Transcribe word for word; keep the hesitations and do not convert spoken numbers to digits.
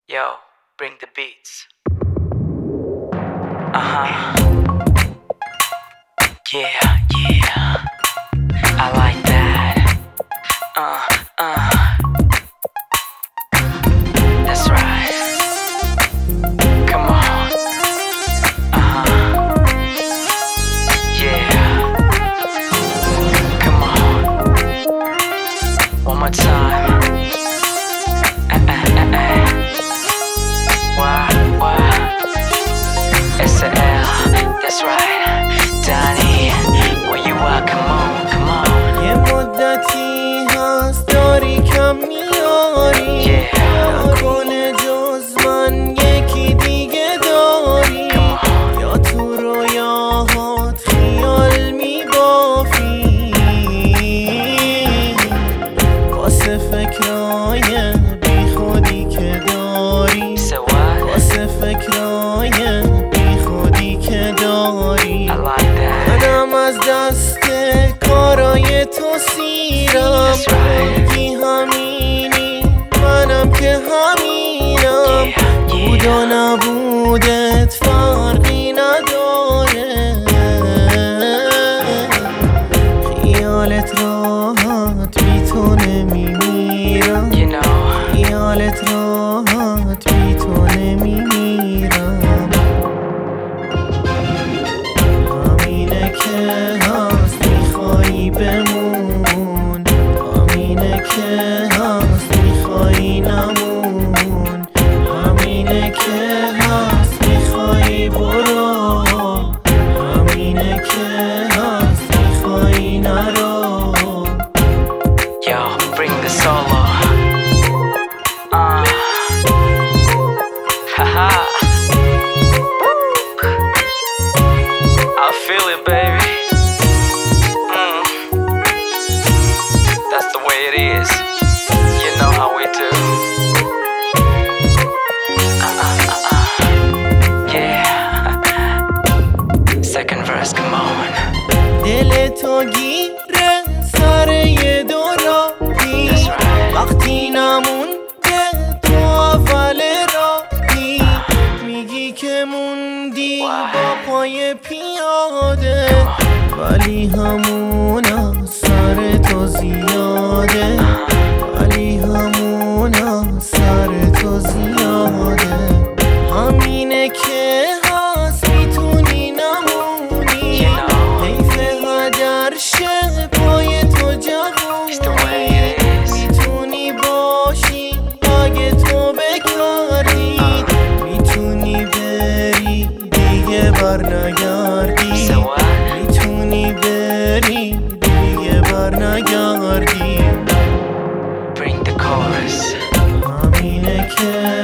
Yo, bring the beats. Uh-huh. Yeah, yeah. I like that. Uh, uh. That's right. Come on. Uh-huh. Yeah. Come on. One more time. That's right, Danny, where you are, come on, come on. یه مدتی هست داری کم میاری yeah. نکنه جز من یکی دیگه داری یا تو رویاهات خیال میبافی واسه فکرای بی خودی که داری واسه فکرای بی خودی که داری منم از دست کارای تو سیرم بگی همینی منم که همینم بود و نبودت فرقی نداره خیالت راحت بی تو نمیمیرم خیالت راحت بی تو نمیمیرم همینه که هست میخوایی بمون همینه که هست میخوایی نمون همینه که هست میخوایی برو همینه که هست میخوایی نرو Yo, bring the solo. Uh. Haha. I feel it, baby. Mm. That's the way it is. You know how we do. Uh, uh, uh, uh. Yeah. Second verse, come on. دل تو گیره سر یه دوراهی وقتی نمونده تو اول راهی میگی که موندی با پای پیاده ولی همونا سر تو زیاده ولی همونا سر تو زیاده همینه که هست میتونی نمونی حیف هدر شه پای تو جوونی میتونی باشی اگه تو بکاری میتونی بری دیگه بر نگردی میتونی بری دیگه بر نگردی Bring the chorus. همینه که